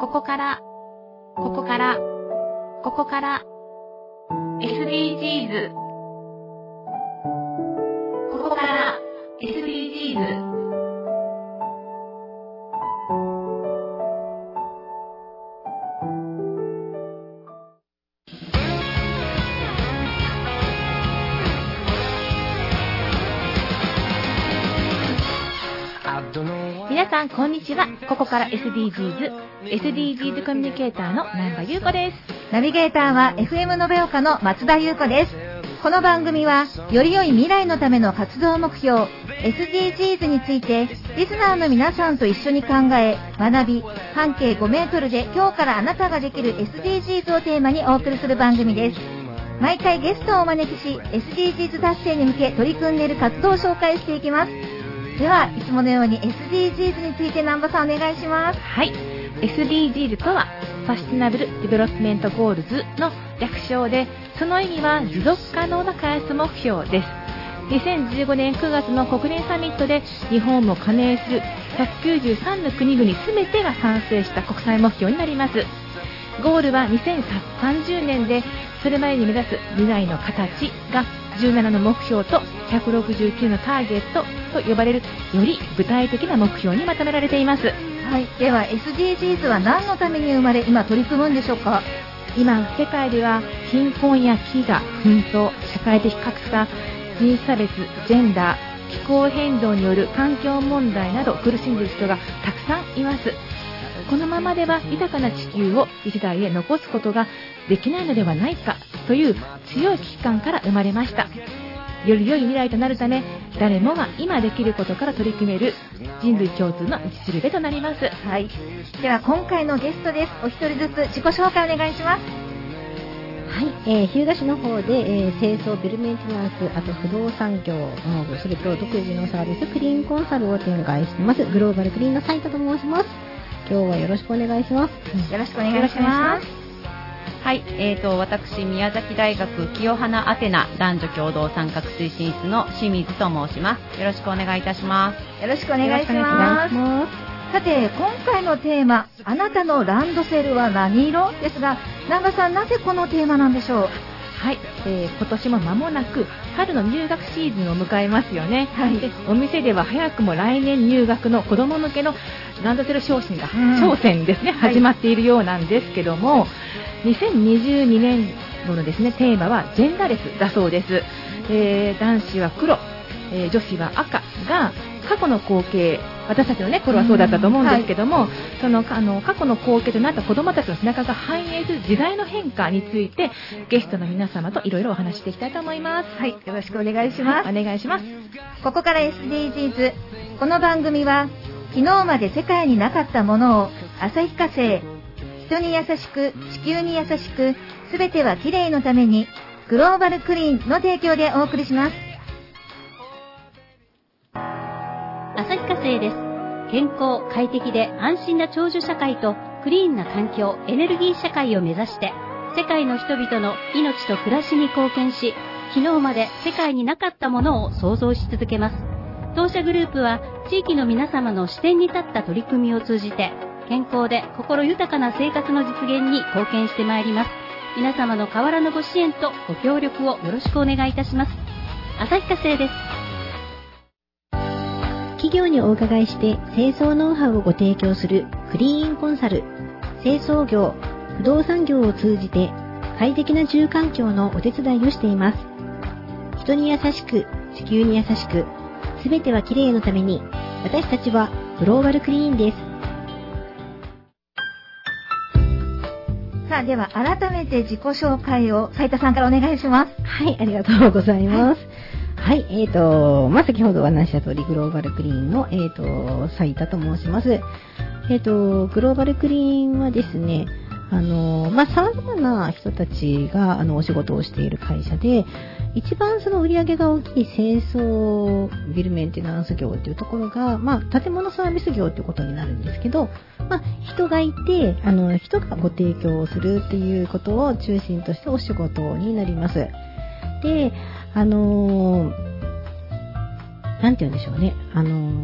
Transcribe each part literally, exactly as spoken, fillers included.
ここから、ここから、ここから、エスディージーズ。ここから、エスディージーズ。皆さんこんにちは。ここから エスディージーズ エスディージーズ コミュニケーターの南波優子です。 ナビゲーターは エフエム 延岡の松田優子です。この番組はより良い未来のための活動目標 エスディージーズ についてリスナーの皆さんと一緒に考え学び、半径ごメートルで今日からあなたができる エスディージーズ をテーマにお送りする番組です。毎回ゲストをお招きし エスディージーズ 達成に向け取り組んでいる活動を紹介していきます。では、いつものように エスディージーズ について南波さんお願いします。 はい。エスディージーズ とは、サステナブル・ディベロップメント・ゴールズの略称で、その意味は持続可能な開発目標です。にせんじゅうごねんくがつの国連サミットで、日本も加盟するひゃくきゅうじゅうさんの国々すべてが賛成した国際目標になります。ゴールはにせんさんじゅうねんで、それまでに目指す未来の形がじゅうななの目標とひゃくろくじゅうきゅうのターゲットと呼ばれるより具体的な目標にまとめられています。 はい、では エスディージーズ は何のために生まれ今取り組むんでしょうか。 今世界では貧困や飢餓、紛争、社会的格差、人種差別、ジェンダー、気候変動による環境問題など苦しんでいる人がたくさんいます。このままでは豊かな地球を次世代へ残すことができないのではないかという強い危機感から生まれました。より良い未来となるため、誰もが今できることから取り組める人類共通の道しるべとなります。 はい。では今回のゲストです。お一人ずつ自己紹介お願いします。 はい、えー、日向市の方で、えー、清掃ビルメンテナンス、あと不動産業、それと独自のサービスクリーンコンサルを展開していますグローバルクリーンの斉田と申します。今日はよろしくお願いします。 よろしくお願いします。 はい、えーと、私、宮崎大学清花アテナ男女共同参画推進室の清水と申します。よろしくお願いいたします。 よろしくお願いします。さて、今回のテーマ、あなたのランドセルは何色ですが、南波さん、なぜこのテーマなんでしょう。 はい、えー、今年も間もなく春の入学シーズンを迎えますよね。 はい、 でお店では早くも来年入学の子ども向けのランドセル商品が、うん、商戦ですね、始まっているようなんですけども、はい、にせんにじゅうにねん度のですねテーマはジェンダーレスだそうです。えー、男子は黒、えー、女子は赤が過去の光景、私たちの、ね、頃はそうだったと思うんですけども、うんはい、そのあの過去の光景となった子どもたちの背中が反映する時代の変化についてゲストの皆様といろいろお話していきたいと思います。 はい、よろしくお願いします。 はい、お願いします。 ここから エスディージーズ。この番組は昨日まで世界になかったものを旭化成、人に優しく地球に優しくすべてはきれいのためにグローバルクリーンの提供でお送りします。 旭化成です。健康、快適で安心な長寿社会とクリーンな環境、エネルギー社会を目指して世界の人々の命と暮らしに貢献し、昨日まで世界になかったものを創造し続けます。当社グループは地域の皆様の視点に立った取り組みを通じて健康で心豊かな生活の実現に貢献してまいります。皆様の変わらぬご支援とご協力をよろしくお願いいたします。旭化成です。 企業にお伺いして清掃ノウハウをご提供するクリーンコンサル、清掃業、不動産業を通じて快適な住環境のお手伝いをしています。人に優しく、地球に優しく、すべてはきれいのために、私たちはグローバルクリーンです。 さあ、では改めて自己紹介を斉田さんからお願いします。 はい、ありがとうございます。はい、はい、えーと、まあ、先ほどお話した通り、グローバルクリーンの、えーと、斉田と申します。えーと、グローバルクリーンはですね、あの、まあ、様々な人たちが、あの、お仕事をしている会社で、一番その売り上げが大きい清掃ビルメンテナンス業というところが、まあ、建物サービス業ということになるんですけど、まあ、人がいて、あの、人がご提供をするっていうことを中心としたお仕事になります。で、あの、なんて言うんでしょうね。あの、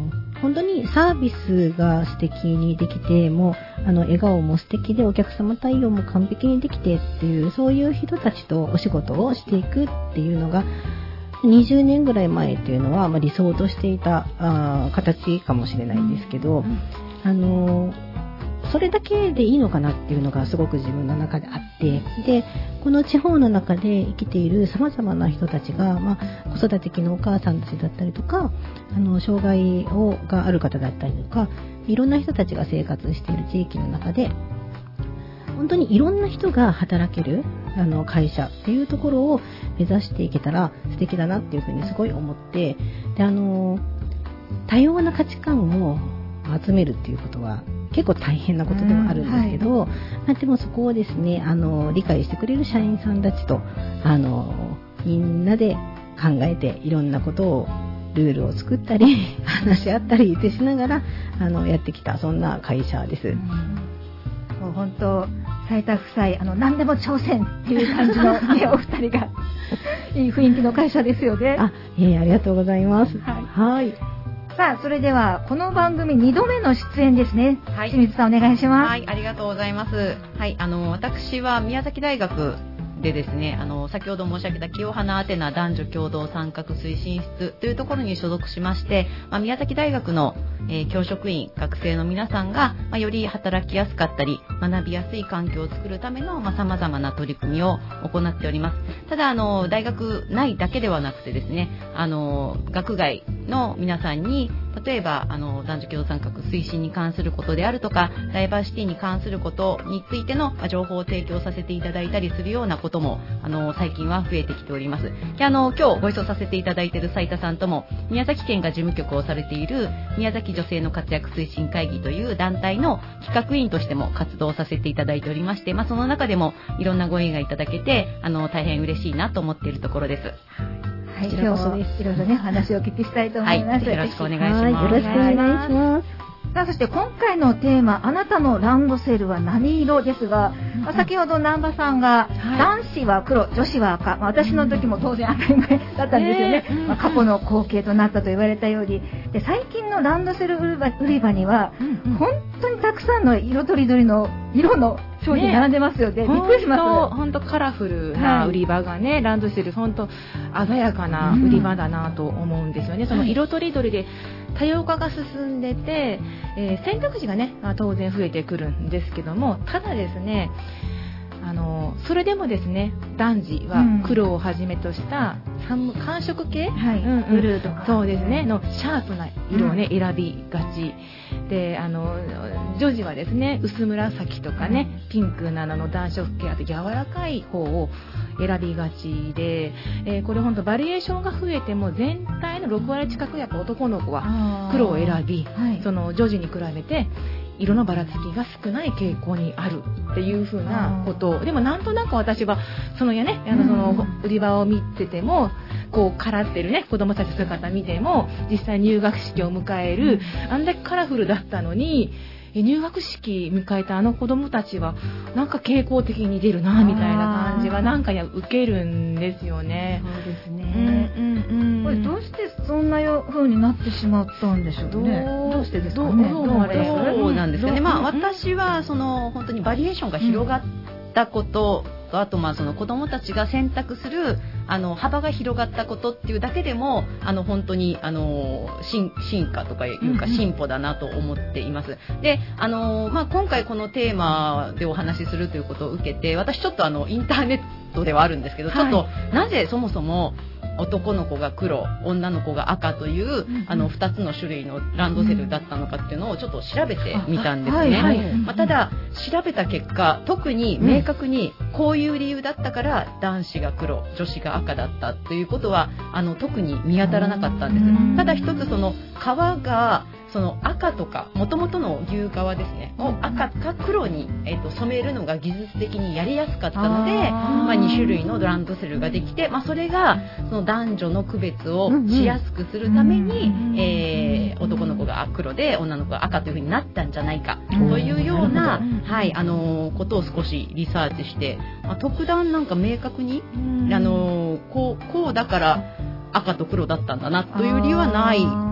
本当にサービスが素敵にできて、もうあの笑顔も素敵でお客様対応も完璧にできてっていう、そういう人たちとお仕事をしていくっていうのがにじゅうねんぐらい前っていうのは、まあ、理想としていたあ形かもしれないんですけど、うんうん、あのそれだけでいいのかなっていうのがすごく自分の中であって、でこの地方の中で生きている様々な人たちが、まあ、子育て期のお母さんたちだったりとか、あの障害をがある方だったりとか、いろんな人たちが生活している地域の中で本当にいろんな人が働けるあの会社っていうところを目指していけたら素敵だなっていうふうにすごい思って、であの多様な価値観を集めるっていうことは結構大変なことではあるんですけど、うんはい、まあ、でもそこをですね、あの理解してくれる社員さんたちとあのみんなで考えて、いろんなことをルールを作ったり話し合ったりってしながらあのやってきた、そんな会社です。うん、 もう本当斉田夫妻、あの何でも挑戦っていう感じの、ね、お二人がいい雰囲気の会社ですよね。 あ、えー、ありがとうございます。はい、はい。 さあ、それではこの番組にどめの出演ですね。はい、清水さんお願いします。 はい、ありがとうございます。はい、あの私は宮崎大学でですね、あの先ほど申し上げた清花アテナ男女共同参画推進室というところに所属しまして、まあ、宮崎大学の、えー、教職員学生の皆さんが、まあ、より働きやすかったり学びやすい環境を作るためのさまざ、まな取り組みを行っております。ただあの大学内だけではなくてですね、あの学外の皆さんに例えばあの男女共同参画推進に関することであるとか、ダイバーシティに関することについての、まあ、情報を提供させていただいたりするようなこともあの最近は増えてきております。であの今日ご一緒させていただいている斉田さんとも宮崎県が事務局をされている宮崎女性の活躍推進会議という団体の企画委員としても活動させていただいておりまして、まあ、その中でもいろんなご縁がいただけてあの大変嬉しいなと思っているところです。 はい、今日はいろいろね話をお聞きしたいと思います。 はい、よろしくお願いします。 はい、よろしくお願いします。 さあ、そして今回のテーマ、あなたのランドセルは何色ですが、まあ、先ほど南波さんが、はい、男子は黒、女子は赤、まあ、私の時も当然当たり前だったんですよね、えーまあ、過去の光景となったと言われたように、で最近のランドセル売り場、売り場には、うんうん、本当にたくさんの色とりどりの色の商品並んでますよね。びっくりします。 本当カラフルな売り場がね、はい、ランドセル本当鮮やかな売り場だなと思うんですよね。うん、その色とりどりで多様化が進んでて、えー、選択肢がね当然増えてくるんですけども、ただですね、あのそれでもですね、男児は黒をはじめとした寒色系、はいうんうん、 ブルーとかそうですねのシャープな色をね、うん、選びがちで、あの女児はですね薄紫とかね、ピンクなどの暖色系、あと柔らかい方を選びがちで、えー、これ本当バリエーションが増えても全体のろくわり近くやっぱ男の子は黒を選び、はい、その女児に比べて色のばらつきが少ない傾向にあるっていう風なことを、でもなんとなく私はそのやね、あのその売り場を見てても、こうカラってるね子供たち姿見ても、実際入学式を迎えるあんだけカラフルだったのに、入学式迎えたあの子供たちはなんか傾向的に出るなみたいな感じはなんかや受けるんですよね。 そうですね、うんうんうん、これどうしてそんな風になってしまったんでしょうね。どうしてですかね。 どう思われます？そうなんですかね。まあ私はその本当にバリエーションが広がったこと、うん、あとまあその子どもたちが選択するあの幅が広がったことっていうだけでも、あの本当にあの 進, 進化とかいうか進歩だなと思っています。うんうん、であの、まあ、今回このテーマでお話しするということを受けて、私ちょっとあのインターネットではあるんですけど、はい、ちょっとなぜそもそも男の子が黒、女の子が赤という、うん、あのふたつの種類のランドセルだったのかっていうのをちょっと調べてみたんですね。はいはいまあ、ただ調べた結果、特に明確にこういう理由だったから男子が黒、女子が赤だったということはあの特に見当たらなかったんです。ただ一つその皮がその赤とか元々の牛革ですねを赤か黒に、えー、と染めるのが技術的にやりやすかったので、まあ、に種類のランドセルができて、まあ、それがその男女の区別をしやすくするために、えー、男の子が黒で女の子が赤という風になったんじゃないかというような、はい、あのー、ことを少しリサーチして、まあ、特段なんか明確に、あのー、こう、こうだから赤と黒だったんだなという理由はない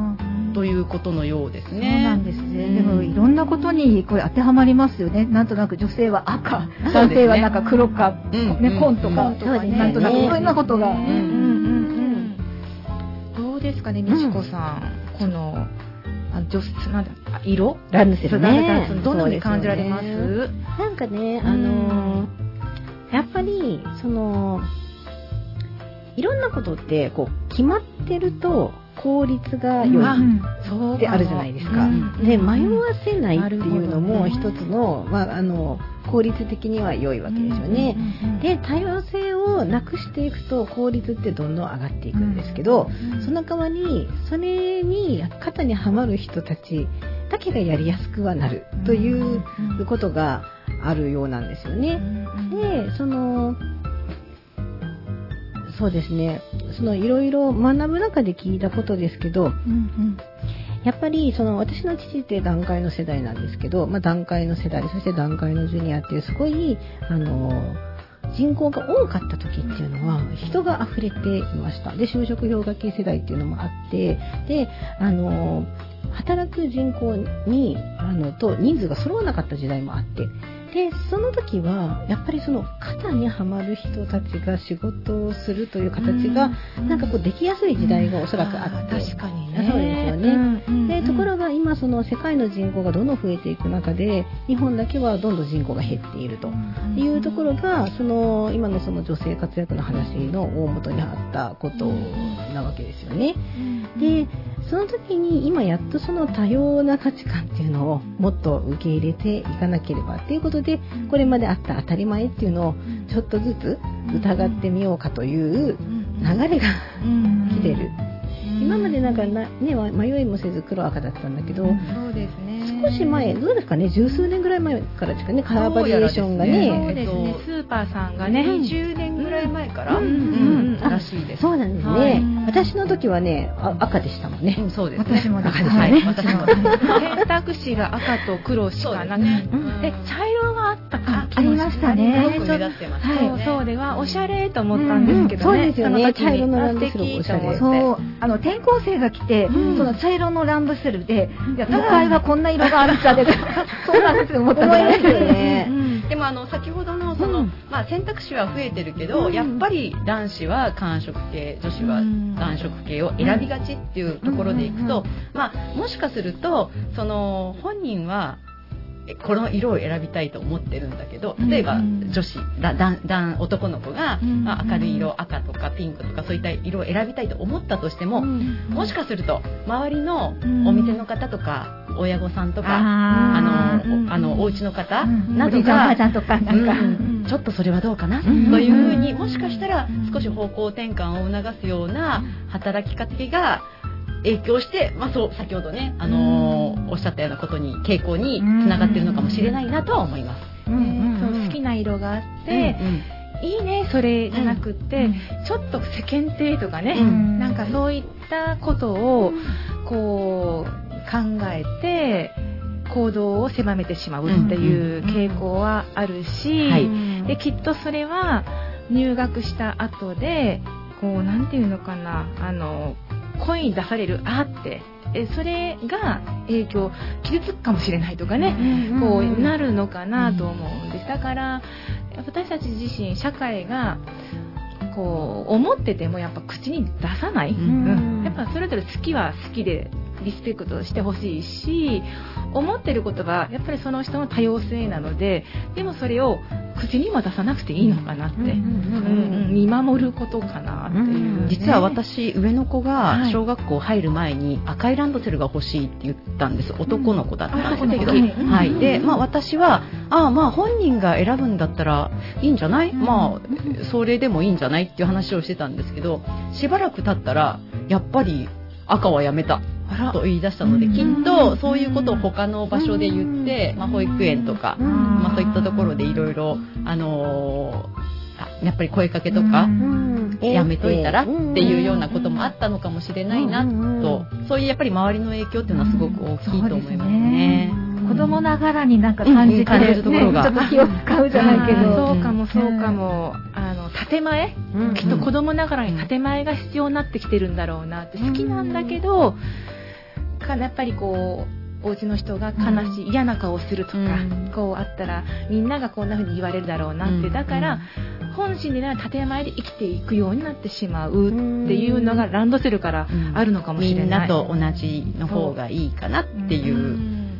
ということのようですね。 そうなんですね。でもいろんなことにこれ当てはまりますよね。なんとなく女性は赤、男性はなんか黒か、ね、紺とか、なんとなくそういうようなことが。 どうですかね、みちこさん。このあ女なんだ色ランドセルね。 どんな風に感じられます？ なんかね、あのやっぱりそのいろんなことってこう決まってると効率が良いってあるじゃないですか。で迷わせないっていうのも一つの、まあ、あの効率的には良いわけですよね。で多様性をなくしていくと効率ってどんどん上がっていくんですけど、その代わりそれに型にはまる人たちだけがやりやすくはなるということがあるようなんですよね。でそのそうですね、そのいろいろ学ぶ中で聞いたことですけど、うんうん、やっぱりその私の父って団塊の世代なんですけど、まあ、団塊の世代、そして団塊のジュニアっていうすごいあの人口が多かった時っていうのは人が溢れていました。で就職氷河期世代っていうのもあって、であの働く人口にあのと人数が揃わなかった時代もあって、でその時はやっぱりその型にはまる人たちが仕事をするという形がなんかこうできやすい時代がおそらくあって、 確かにね、そうですよね。でところが今その世界の人口がどんどん増えていく中で日本だけはどんどん人口が減っているというところがその今のその女性活躍の話の大元にあったことなわけですよね。でその時に今やっとその多様な価値観っていうのをもっと受け入れていかなければっていうことで、これまであった当たり前っていうのをちょっとずつ疑ってみようかという流れが来てる。今までなんかな、ね、迷いもせず黒赤だったんだけど、 そうですね、 少し前どうですかね、十数年ぐらい前からですかね、カラーバリエーションがね、 そうですね、スーパーさんがね、 にじゅうねんぐらい前から、 うんうん、 らしいです。 そうなんですね、はい、私の時はねあ赤でしたもんね、 うん、そうですね、 私も赤ですね、 私も選択肢が赤と黒しかなくて、ね、で茶色があったかありましたね、 すごく目立ってましたね。 そうそうではおしゃれと思ったんですけどね、 そうですよね、茶色のランドセルおしゃれ、 そうあの転校生が来て、うん、その茶色のランドセルで、いや都会はこんな色があるんだで、そうなんですよ、思った思いますよね。 でもあの先ほどのその、うん、まあ選択肢は増えてるけど、うん、やっぱり男子は寒色系、女子は暖色系を選びがちっていうところでいくと、まあもしかするとその本人はこの色を選びたいと思ってるんだけど、例えば女子、だだだ男の子が、まあ、明るい色、赤とかピンクとかそういった色を選びたいと思ったとしても、もしかすると周りのお店の方とか親御さんとか、あのあのお家の方などが、ちょっとそれはどうかなというふうに、もしかしたら少し方向転換を促すような働きかけが影響して、まあ、そう先ほどね、あのー、おっしゃったようなことに傾向につながっているのかもしれないなとは思います。 うんうんうん、好きな色があって、うんうん、いいねそれじゃなくって、うん、ちょっと世間体とかね、うん、なんかそういったことをこう考えて行動を狭めてしまうっていう傾向はあるし、うんうんはい、できっとそれは入学した後でこうなんていうのかな、あの声に出されるあってえそれが影響傷つくかもしれないとかね、うんうん、こうなるのかなと思うんです。だから私たち自身社会がこう思っててもやっぱ口に出さない、うんうん、やっぱそれぞれ好きは好きでリスペクトしてほしいし、思ってることはやっぱりその人の多様性なので、でもそれを口にも出さなくていいのかなって、うんうんうん、見守ることかなっていう、 うん、実は私上の子が小学校入る前に赤いランドセルが欲しいって言ったんです。男の子だったんですけど、うんはい、で、まあ、私はああまあ本人が選ぶんだったらいいんじゃない、うん、まあそれでもいいんじゃないっていう話をしてたんですけど、しばらく経ったらやっぱり赤はやめたと言い出したので、きっとそういうことを他の場所で言って、まあ、保育園とか、まあ、そういったところでいろいろあのー、やっぱり声かけとかやめといたらっていうようなこともあったのかもしれないなと、そういうやっぱり周りの影響っていうのはすごく大きいと思いますね。 子供ながらになんか感じてる、 うん、ところが、 ね、ちょっと気を使うじゃないけど、 そうかもそうかも、あの建前、うん、きっと子供ながらに建前が必要になってきてるんだろうなって、好きなんだけどかやっぱりこうお家の人が悲しい、うん、嫌な顔をするとか、うん、こうあったらみんながこんな風に言われるだろうなって、うん、だから本心でなら建前で生きていくようになってしまうっていうのがランドセルからあるのかもしれない、うん、みんなと同じの方がいいかなっていう、うん、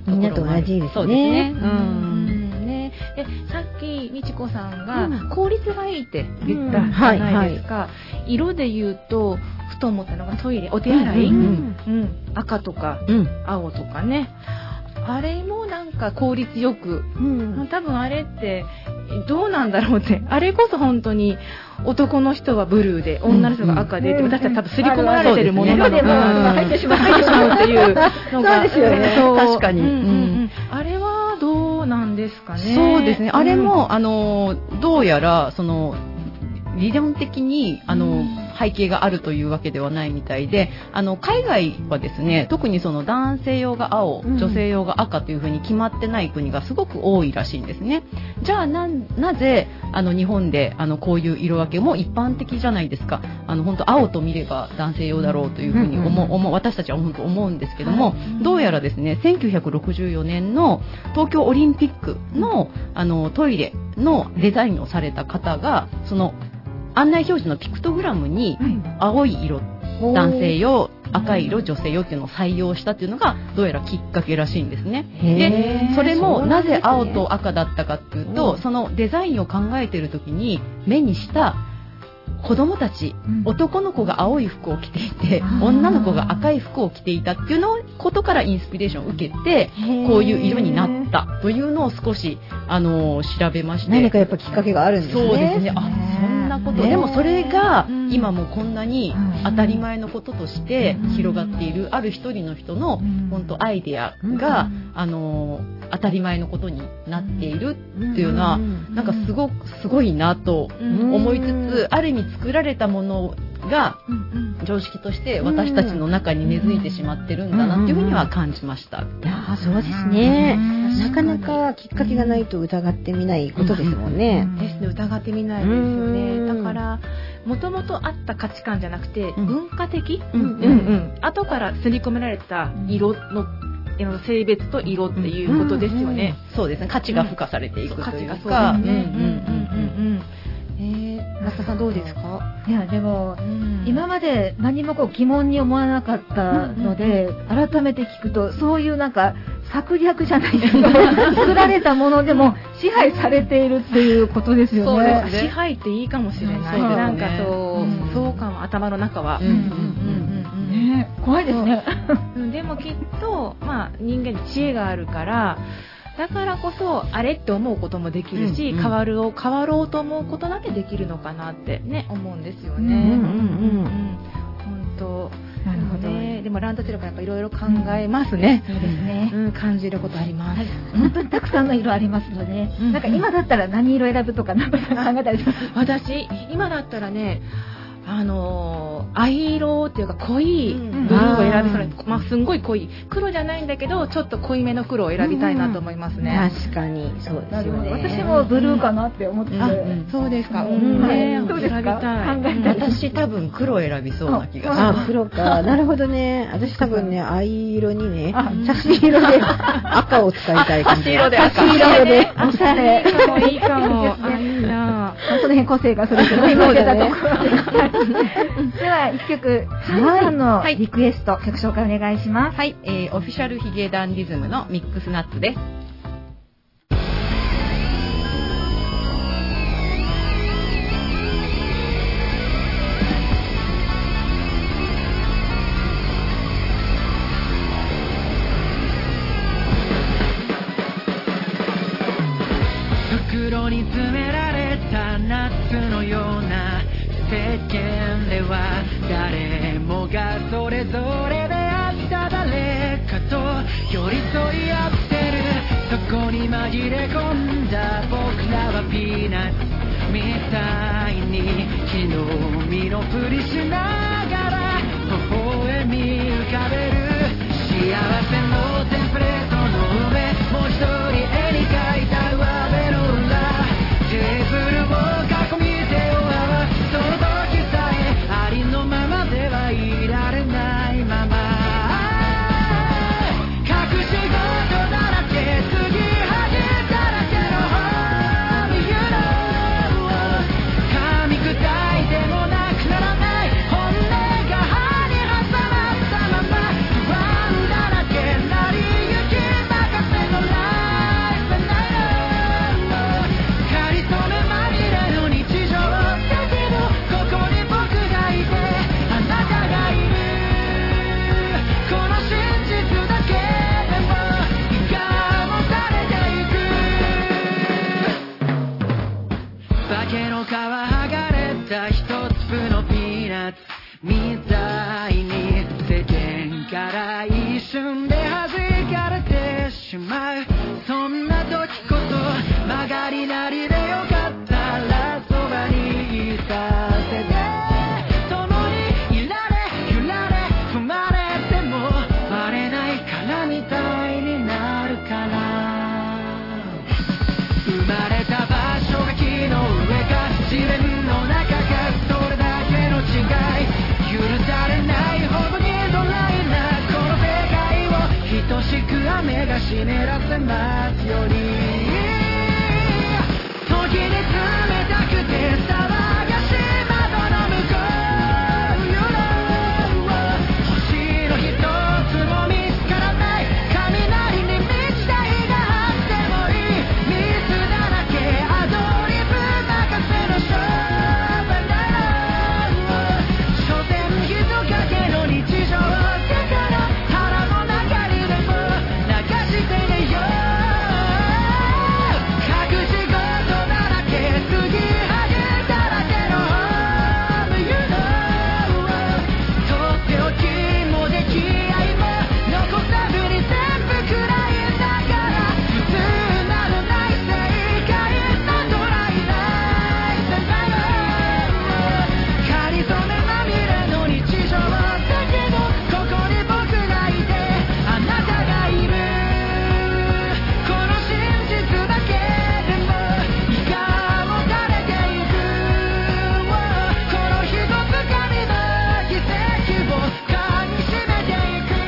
みんなと同じですね。 そうですね、うんうんね、でさっきみちこさんが効率がいいって言ったじゃないですか、うんはいはい、色で言うとふと思ったのがトイレお手洗い、うんうんうん、赤とか、うん、青とかね、あれもなんか効率よく、うん、多分あれってどうなんだろうって、あれこそ本当に男の人はブルーで女の人が赤でって、うん、私たち多分刷り込まれてるものなのかな、入ってしまう入ってしまうっていうのがそうですよね、 確かに、うんうんうん、 あれはどうなんですかね。 そうですね、あれも、うん、あのどうやらその理論的にあの、うん、背景があるというわけではないみたいで、あの海外はですね、特にその男性用が青、女性用が赤というふうに決まってない国がすごく多いらしいんですね。じゃあ な, なぜあの日本であのこういう色分けも一般的じゃないですか。あの本当青と見れば男性用だろうというふうに思う、うんうん、私たちは本当思うんですけども、はい、どうやらですね、せんきゅうひゃくろくじゅうよねんの東京オリンピック の, あのトイレのデザインをされた方が、その案内表示のピクトグラムに青い色、うん、男性用、赤い色女性用っていうのを採用したっていうのがどうやらきっかけらしいんですね。でそれもなぜ青と赤だったかっていうと、そのデザインを考えている時に目にした子供たち、うん、男の子が青い服を着ていて女の子が赤い服を着ていたっていうのことからインスピレーションを受けてこういう色になったというのを少しあの調べまして、 何かやっぱきっかけがあるんですね。 そうですね、あ、そんなこと、でもそれが今もこんなに当たり前のこととして広がっている、ある一人の人の本当アイデアがあの当たり前のことになっているっていうのはなんかすごくすごいなと思いつつ、ある意味作られたものが常識として私たちの中に根付いてしまってるんだなっていうふうには感じました。いやそうですね、なかなかきっかけがないと疑ってみないことですもんね。 ですね、疑ってみないですよね。だからもともとあった価値観じゃなくて文化的、うんうんうん、後から刷り込められた色の性別と色っていうことですよね、 うんうん、そうですね、価値が付加されていくというか、 増田さんどうですか。 いやでも、うん、今まで何もこう疑問に思わなかったので、うんうんうん、改めて聞くとそういうなんか策略じゃないですか作られたものでも支配されているっていうことですよね。 そうですね、支配っていいかもしれない、うん、なんかそう、うん、そうかも、頭の中は、うんうんうんうんね、怖いですねでもきっと、まあ、人間に知恵があるからだからこそあれって思うこともできるし、うんうん、変わるを変わろうと思うことだけできるのかなってね思うんですよね。うんうんうんうん、本当なるほど、ね、でもランドセルからやっぱいろいろ考えますね、 うん、そうですね、 うん、感じることあります、はい、 本当にたくさんの色ありますので、うん、なんか今だったら何色選ぶとかなんか考えたりします。 私今だったらねあのー、藍色っていうか濃いブルーを選びそうな、うん、まあすんごい濃い黒じゃないんだけどちょっと濃いめの黒を選びたいなと思いますね、 うん、確かにそうですよね。 私もブルーかなって思って、うん、 そうですか、うんね、 どうですか、 選びたい。 私多分黒選びそうな気がします。 あ、黒か、なるほどね。私多分ね藍色にね差し色で赤を使いたい感じ。 差し色で赤色でおしゃれ、 いいかもいいかもあいいな。 その辺個性がそれぞれ出たところででは一曲、しのさんのリクエスト、はい、曲紹介お願いします。 はい、えー、オフィシャルヒゲダンディズムのミックスナッツです。 袋に詰められた夏のような世間では誰もがそれぞれであった誰かと寄り添い合ってる。そこに紛れ込んだ僕らはピーナッツみたいに木の実のふりしながら微笑み浮かべる。幸せのテンプレートの上もう一人絵に描いた上辺の裏テーブルを囲み手を合わその時さえありのままではいられないまま曲がりなりでよかったらそばにいさせて、共にいられ揺られ踏まれてもバレないからみたいになるから、生まれた場所が木の上か地面の中か、それだけの違い、許されないほどにドライなこの世界を等しく雨が湿らせますように、時に冷たくて騒がしい窓の向こう、You know 星の一つも見つからない雷に満ちた日があってもいい、ミスだらけアドリブ任せの勝負だろう、所詮人影の日常だから腹の中にでも流してねよ、隠し事だらけ継ぎはぎだらけの You know とっておきも出来合いも残さずに全部くらいだから普通などない正解なドライライフだよ、かりそめまみれの日常だけどここに僕がいてあなたがいる、この真実だけでもいかもたれていく、この一つかみの奇跡を噛みしめていく。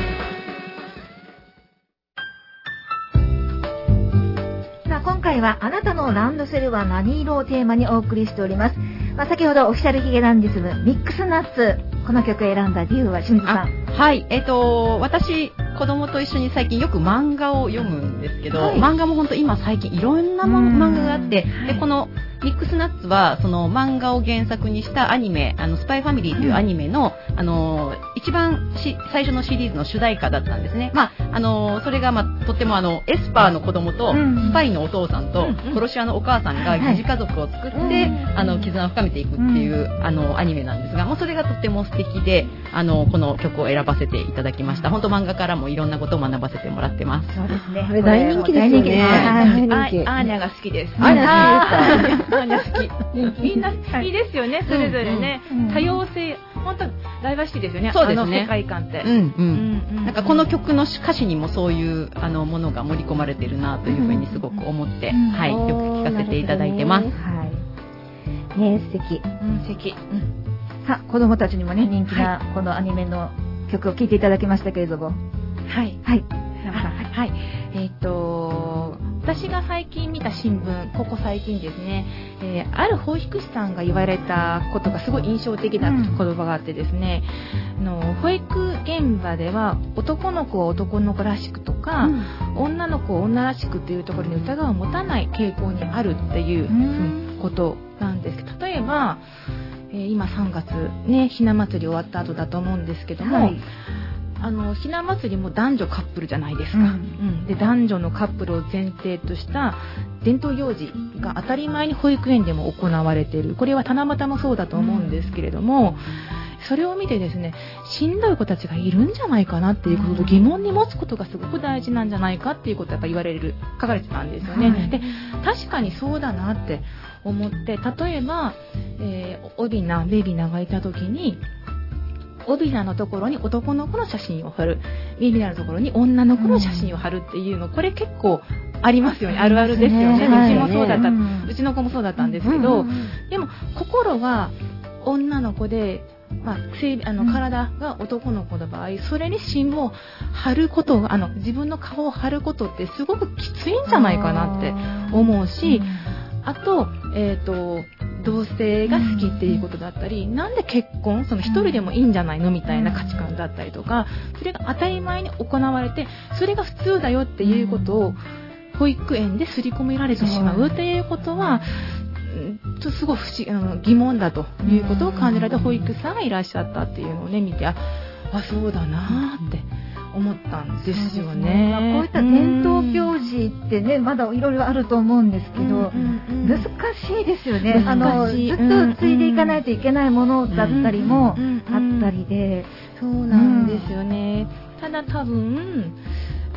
さあ、今回はあなたのランドセルは何色をテーマにお送りしております。まあ、先ほどオフィシャルヒゲダンディズムミックスナッツ、この曲を選んだ理由は清水さあん。 はいえっ、と私子供と一緒に最近よく漫画を読むんですけど、 はい漫画も本当今最近いろんなまうん漫画があって、でこのミックスナッツはその漫画を原作にしたアニメ、あのスパイファミリーというアニメの、あの一番し最初のシリーズの主題歌だったんですね。まああのそれがまあとってもあのエスパーの子供とうんスパイのお父さんと殺し屋のお母さんが疑似家族を作って、 はいあの絆を深めていくっていう、あのアニメなんですが、もうそれがとっても素敵で、あのこの曲を選ばせていただきました。本当漫画からもいろんなことを学ばせてもらってます。 そうですね。 これ大人気ですよね。 大人気ですね。はい大人気アーニャが好きです。 アーニャ好きですか？ アーニャ好き。みんないいですよね、それぞれね。 うんうん多様性、本当ダイバーシティですよね。 そうですねあの世界観って。 うんうんうんうんなんかこの曲の歌詞にもそういうあのものが盛り込まれてるなというふうにすごく思って、 うんはい、よく聴かせていただいてます。 はい。 ね、素敵。 うん、素敵。 さあ、子供たちにもね、人気なこのアニメの曲を聴いていただきましたけれども。 はい。 はい。 あはい。えっと、私が最近見た新聞、ここ最近ですね、えーある保育士さんが言われたことがすごい印象的な言葉があってですね、あの保育現場では男の子は男の子らしくとか、女の子は女らしくというところに疑いを持たない傾向にあるっていううんことなんですけど、例えば、えー今さんがつね、ひな祭り終わった後だと思うんですけども、 はい。 あのひな祭りも男女カップルじゃないですか、 うんうんで男女のカップルを前提とした伝統行事が当たり前に保育園でも行われている。これは七夕もそうだと思うんですけれども、それを見てですね、しんどい子たちがいるんじゃないかなっていうことを疑問に持つことがすごく大事なんじゃないかっていうことをやっぱ言われる、書かれてたんですよね、 はいで確かにそうだなって思って、例えば、えー、オビナベビナがいた時にオビナのところに男の子の写真を貼る、ベビナのところに女の子の写真を貼るっていうの、これ結構ありますよね、あるあるですよね、 はいうちもそうだった、 うんうちの子もそうだったんですけど、 うんうんでも心は女の子で、まあ、性あのうん体が男の子の場合、それに芯を貼ることが、あの自分の顔を貼ることってすごくきついんじゃないかなって思うし、あと、えっと、同性が好きっていうことだったり、なんで結婚、その一人でもいいんじゃないのみたいな価値観だったりとか、それが当たり前に行われて、それが普通だよっていうことを保育園で刷り込められてしまうっていうことは、うんとすごい不思議あの疑問だということを感じられた保育士さんがいらっしゃったっていうのをね見て、あ、あそうだなーって思ったんですよね。 まあこういった伝統行事ってね、まだいろいろあると思うんですけど、 うんうんうん難しいですよね。あの難しいずっと継いでいかないといけないものだったりもあったりで、 そうなんですよね。ただ多分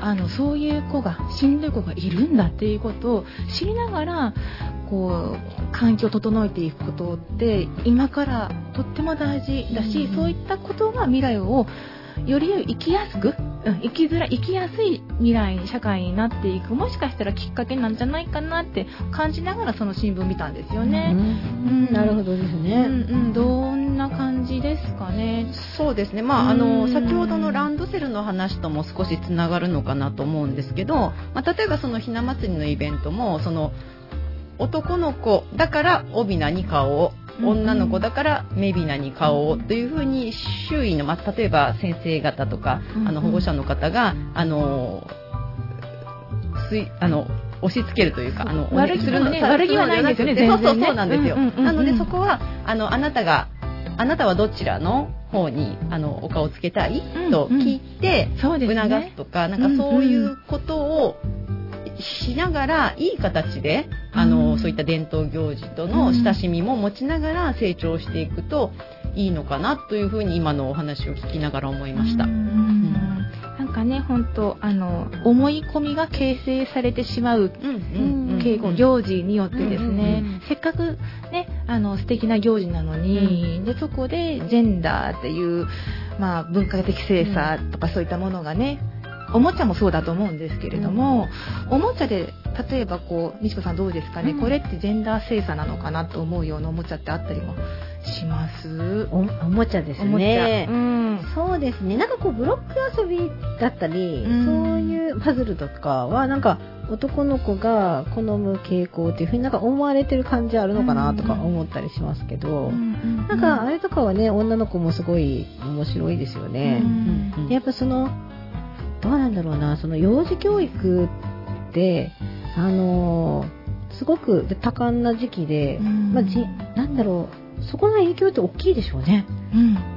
あのそういう子がしんどい子がいるんだっていうことを知りながらこう環境を整えていくことって今からとっても大事だし、うん、そういったことが未来をより生きやすく、うん、生きづらい生きやすい未来社会になっていく、もしかしたらきっかけなんじゃないかなって感じながらその新聞見たんですよね。 うんうん、なるほどですね、 うんうん、どんな感じですかね。 そうですね、まあ、あの先ほどのランドセルの話とも少しつながるのかなと思うんですけど、まあ、例えばそのひな祭りのイベントもその男の子だからおびなに買おう、女の子だからめびなに買おうというふうに周囲の、まあ、例えば先生方とかあの保護者の方があのすあの押し付けるというか、あの悪気は、ね、悪気はないんですよね。 そうそうそうなんですよ。 うんうんうんうん、 なのでそこはあのあなたがあなたはどちらの方にあのお顔をつけたい、うんうん、と聞いて促すとか、なんかそういうことをしながらいい形であの、うん、そういった伝統行事との親しみも持ちながら成長していくといいのかなというふうに今のお話を聞きながら思いました。うんうん、 なんかね、本当あの思い込みが形成されてしまう敬語、行事によってですね、うんうんうん、せっかくねあの素敵な行事なのに、うん、でそこでジェンダーっていう、まあ、文化的性差とかそういったものがね、おもちゃもそうだと思うんですけれども、うん、おもちゃで例えばこう西子さんどうですかね、うん、これってジェンダー性差なのかなと思うようなおもちゃってあったりもします？ お, おもちゃですね、うん、そうですね。なんかこうブロック遊びだったり、うん、そういうパズルとかはなんか男の子が好む傾向っていう風になんか思われてる感じあるのかなとか思ったりしますけど、うん、なんかあれとかはね、女の子もすごい面白いですよね、うん、やっぱそのどうなんだろうな、その幼児教育ってあのー、すごく多感な時期で、まあ、じなんだろう、そこの影響って大きいでしょうね、うん、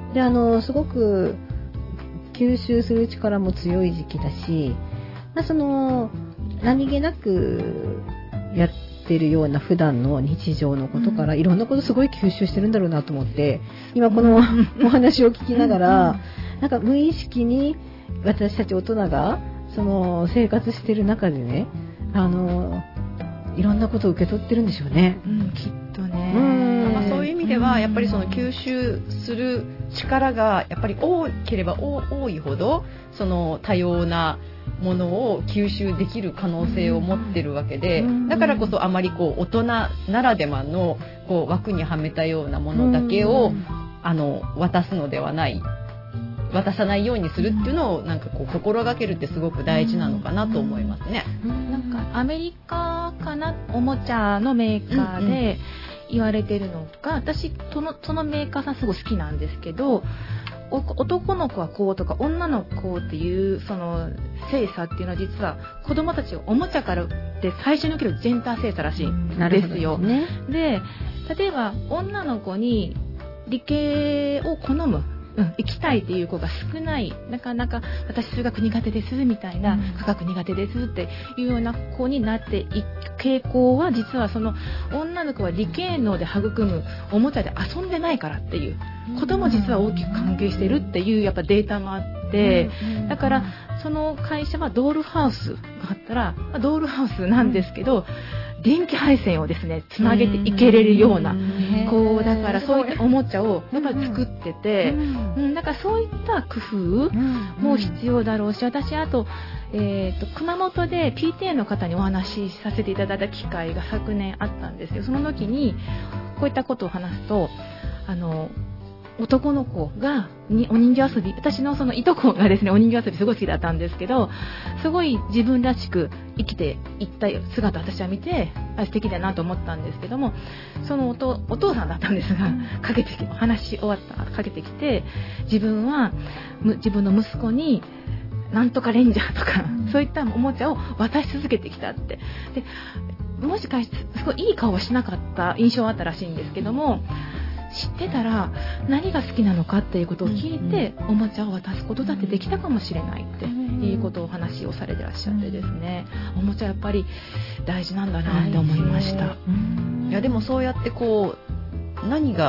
であのー、すごく吸収する力も強い時期だし、まあ、その何気なくやってるような普段の日常のことからいろんなことすごい吸収してるんだろうなと思って、今このお話を聞きながらなんか無意識に私たち大人がその生活してる中でね、あのいろんなことを受け取ってるんでしょうね、 うん、きっとね、 うん、まあ、そういう意味ではやっぱりその吸収する力がやっぱり多ければ多いほどその多様なものを吸収できる可能性を持ってるわけで、だからこそあまりこう大人ならではのこう枠にはめたようなものだけをあの渡すのではない、渡さないようにするっていうのをなんかこう心がけるってすごく大事なのかなと思いますね。 なんかアメリカかな、おもちゃのメーカーで言われてるのが、私その、そのメーカーさんすごい好きなんですけど、男の子はこうとか女の子っていうその性差っていうのは実は子供たちをおもちゃからで最初に受けるジェンダー性差らしいんですよ。ね、で例えば女の子に理系を好む、うん、行きたいっていう子が少ない、なかなか私数学苦手ですみたいな、うん、科学苦手ですっていうような子になっていく傾向は、実はその女の子は理系能で育むおもちゃで遊んでないからっていうことも実は大きく関係してるっていうやっぱデータもあって、だからその会社はドールハウスがあったらドールハウスなんですけど、電気配線をですねつなげていけれるような、こうだからそういったおもちゃをやっぱり作ってて、うん、だからそういった工夫も必要だろうし、私あと、えーと熊本で ピーティーエー の方にお話しさせていただいた機会が昨年あったんですよ。その時にこういったことを話すと、あの男の子がにお人形遊び、私のそのいとこがですねお人形遊びすごい好きだったんですけど、すごい自分らしく生きていった姿を私は見てあ素敵だなと思ったんですけども、その お, とお父さんだったんですが、かけてきて話し終わったかけてきて、自分は自分の息子になんとかレンジャーとか、うん、そういったおもちゃを渡し続けてきたって。でもしかしてすごいいい顔はしなかった印象はあったらしいんですけども、知ってたら何が好きなのかっていうことを聞いて、うんうん、おもちゃを渡すことだってできたかもしれないっていうことをお話をされてらっしゃってですね、おもちゃやっぱり大事なんだなって思いました。 いやでもそうやってこう何が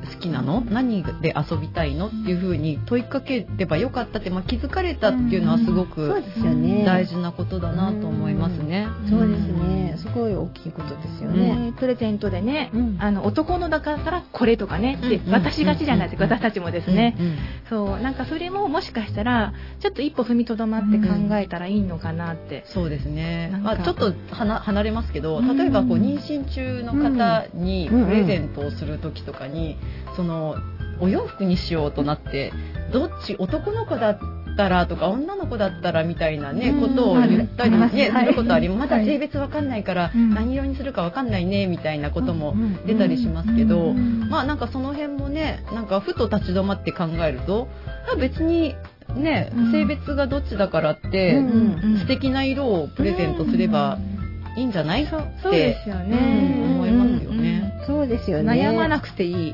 好きなの？何で遊びたいの？っていう風に問いかければよかったって、まあ、気づかれたっていうのはすごく大事なことだなと思いますね。 そうですね。すごい大きいことですよね。 うん、プレゼントでね、 うん、 あの男のだからこれとかね、で、 うん、 渡しがちじゃないですか、うん、私たちもですね、 うんうん、 そうなんかそれももしかしたらちょっと一歩踏みとどまって考えたらいいのかなって。 うん、そうですね。まあ、ちょっと離れますけど、例えばこう妊娠中の方にプレゼントをする時とかに、そのお洋服にしようとなってどっち男の子だったらとか女の子だったらみたいなね、うん、ことを言ったり、ね、することあり、まだ性別わかんないから、はい、何色にするかわかんないねみたいなことも出たりしますけど、まあなんかその辺もね、なんかふと立ち止まって考えると別にね、性別がどっちだからって素敵な色をプレゼントすればいいんじゃないってそうですよね、 うん、思いますよね。 うんうん、そうですよね。 悩まなくていい。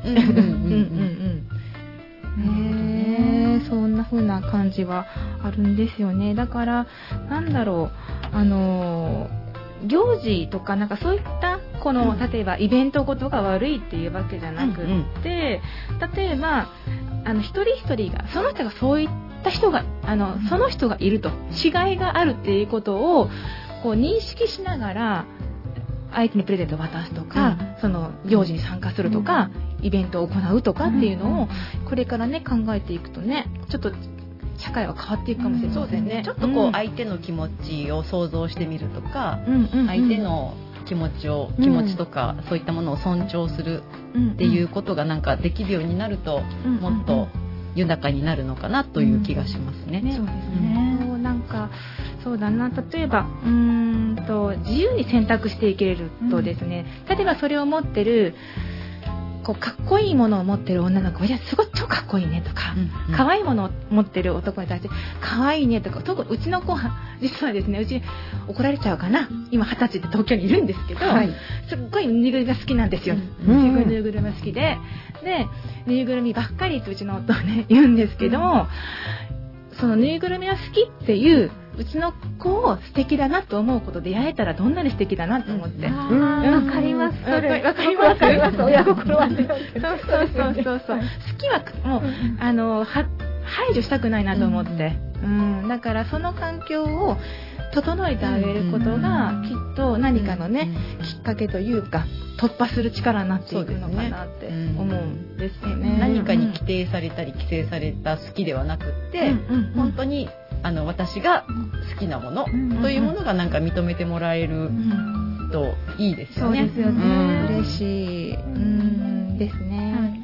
そんな風な感じはあるんですよね。だからなんだろう、あの行事とかなんかそういったこの例えばイベントごとが悪いっていうわけじゃなくって、うんうん、例えばあの一人一人がその人がそういった人があのその人がいると違いがあるっていうことをこう認識しながら相手にプレゼントを渡すとか、うん、その行事に参加するとか、うん、イベントを行うとかっていうのをこれからね考えていくとね、ちょっと社会は変わっていくかもしれない、うん、そうですね。 ちょっとこう相手の気持ちを想像してみるとか、うん、相手の気持ちを、うん、気持ちとかそういったものを尊重するっていうことがなんかできるようになると、うん、もっと豊かになるのかなという気がしますね。 うんね、そうですね。うん、なんかそうだな、例えばうーんと自由に選択していけるとですね、うん、例えばそれを持ってるこうかっこいいものを持ってる女の子、いやすごい超かっこいいねとか、うんうん、可愛いものを持ってる男に対して可愛いねとか、特にうちの子は実はですね、うち怒られちゃうかな、今二十歳で東京にいるんですけど、はい、すっごいぬいぐるみが好きなんですよ、うん、ぬいぐるみが好きで、でぬいぐるみばっかりってうちの夫はね言うんですけども、そのぬいぐるみが好きっていううちの子を素敵だなと思うことで出会えたらどんなに素敵だなと思って。わ、 うん、かります。それわかります。かります。 親心は。そうそうそうそうそう。好きはもうあのは排除したくないなと思って。うん、だからその環境を整えてあげることがきっと何かのね、きっかけというか突破する力になっていくのかなって思うんですよね。 何かに規定されたり規制された好きではなくって、本当にあの私が好きなものというものがなんか認めてもらえるといいですよね。 そうですよね。うん、嬉しい。うんですね。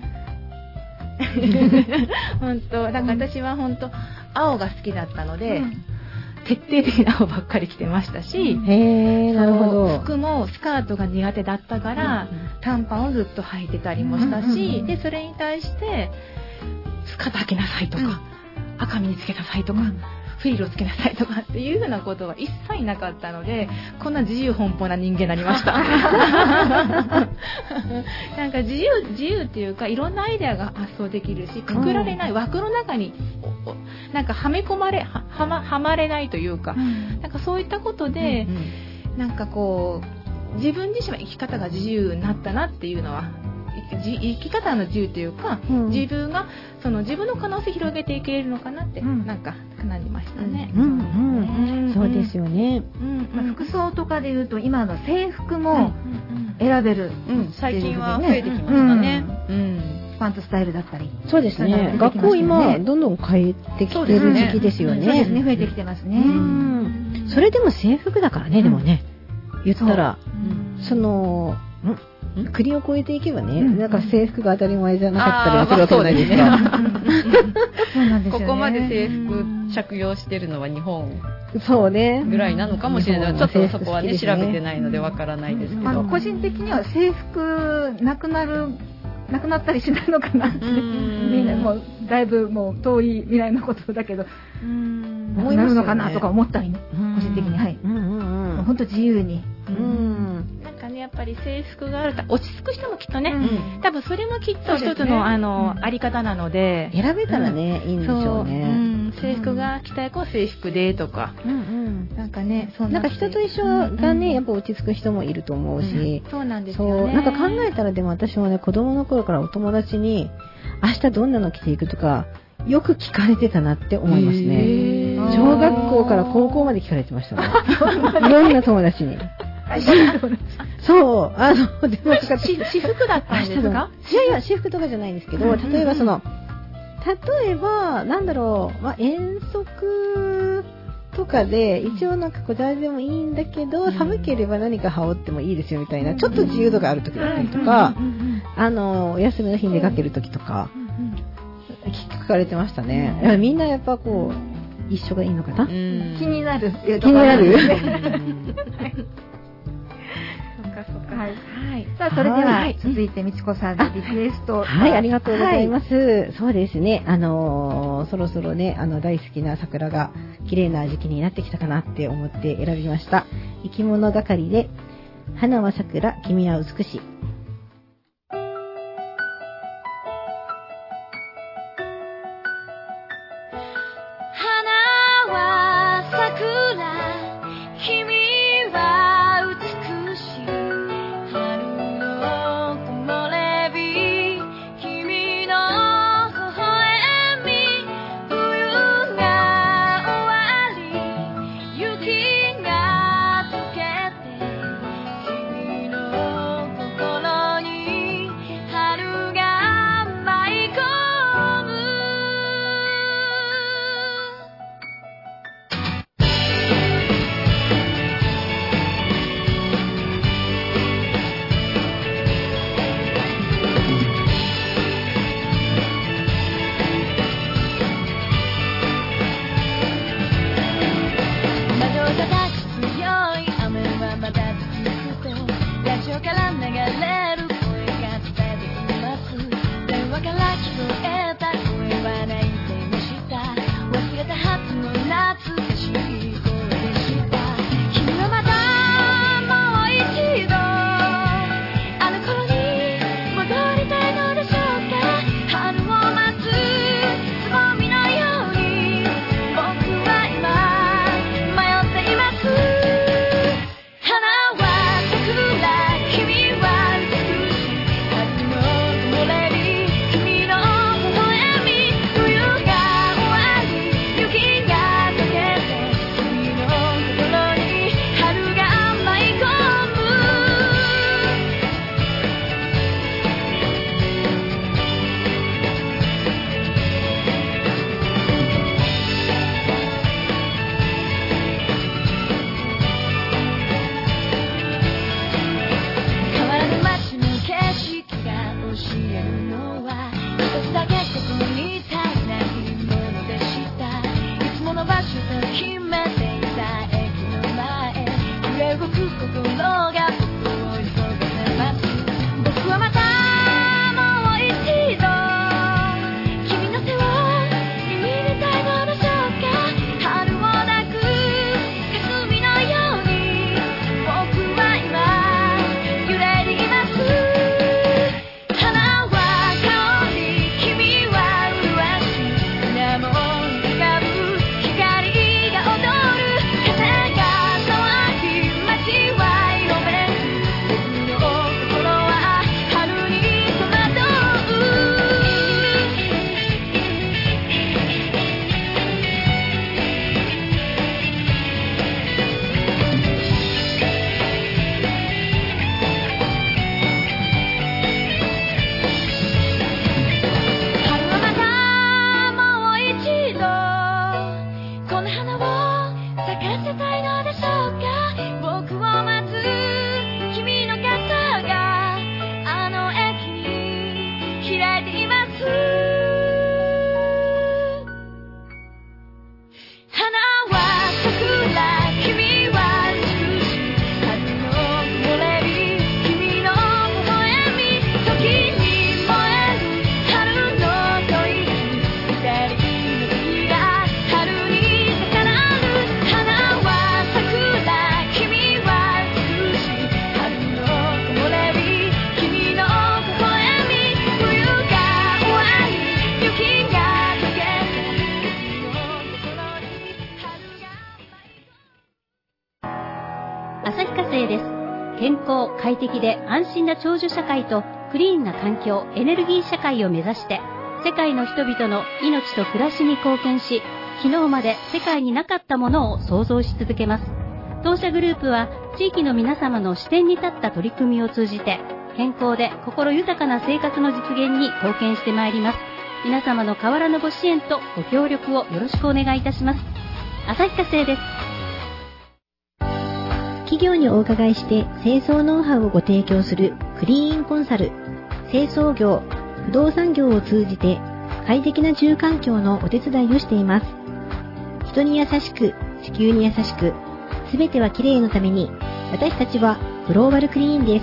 本当だから私は本当青が好きだったので。うん、徹底的な青ばっかり着てましたし、 へー、なるほど。 服もスカートが苦手だったから、うんうん、短パンをずっと履いてたりもしたし、うんうんうん、でそれに対してスカート履きなさいとか、うん、赤身につけなさいとか、うん、フリルをつけなさいとかっていうようなことは一切なかったので、こんな自由奔放な人間になりました。なんか自由自由っていうか、いろんなアイデアが発想できるし、くくられない枠の中になんかはめ込まれ は, は, ま, はまれないというか、うん、なんかそういったことで、うんうん、なんかこう自分自身は生き方が自由になったなっていうのは、生き方の自由というか、うん、自分がその自分の可能性を広げていけるのかなって、うん、なんか感じましたね。 うんうんうん、そうですよね。 うんまあ、服装とかでいうと今の制服も選べる、 うんうん、最近は増えてきましたね。うんうんパンツスタイルだったり。 そうですね。学校今どんどん変えてきてる時期ですよね。 そうですね。増えてきてますね。 うんそれでも制服だからね、でもね。言ったら、その、国を越えていけばね、なんか制服が当たり前じゃなかったりするわけじゃないですか。 ここまで制服着用してるのは日本そうねぐらいなのかもしれない。ちょっとそこはね調べてないのでわからないですけど。 あの個人的には制服なくなるなくなったりしないのかなってみんなもうだいぶもう遠い未来のことだけどうーんなくなるのかなとか思ったりね、個人的にはい本当自由にうんなんかねやっぱり制服があると落ち着く人もきっとね、うん、多分それもきっと一つの、ね、あの、うん、あり方なので選べたらね、うん、いいんでしょうね。 うん 、制服が着たい子は制服でとか、 うんうん、なんかね、そんなんか人と一緒がね、やっぱ落ち着く人もいると思うし、 うん、そうなんですよね。 そうなんか考えたら、でも私もね、子供の頃からお友達に明日どんなの着ていくとかよく聞かれてたなって思いますね。小学校から高校まで聞かれてましたね。いろんな友達に。そう、あの、でも私服だったんですか？ いやいや、私服とかじゃないんですけど、例えばその、例えば、なんだろう、まあ、遠足とかで、一応なんかこう誰でもいいんだけど、うん、寒ければ何か羽織ってもいいですよみたいな、ちょっと自由度がある時だったりとか、あの、お休みの日に出かける時とか、聞かれてましたね。うん、みんなやっぱこう、一緒がいいのかな？うん、 気になるっていうところ。気になるはい、はい、さあそれでは続いてみちこさんのリクエスト、 はい、ありがとうございます。はい、そうですね、あのー、そろそろね、あの大好きな桜が綺麗な時期になってきたかなって思って選びました。生き物係で花は桜、君は美しい。 花は桜、君心生です。健康、快適で安心な長寿社会とクリーンな環境、エネルギー社会を目指して世界の人々の命と暮らしに貢献し、昨日まで世界になかったものを創造し続けます。当社グループは地域の皆様の視点に立った取り組みを通じて健康で心豊かな生活の実現に貢献してまいります。皆様の変わらぬご支援とご協力をよろしくお願いいたします。旭化成です。 企業にお伺いして清掃ノウハウをご提供するクリーンコンサル、清掃業、不動産業を通じて快適な住環境のお手伝いをしています。人に優しく、地球に優しく、すべてはきれいのために、私たちはグローバルクリーンです。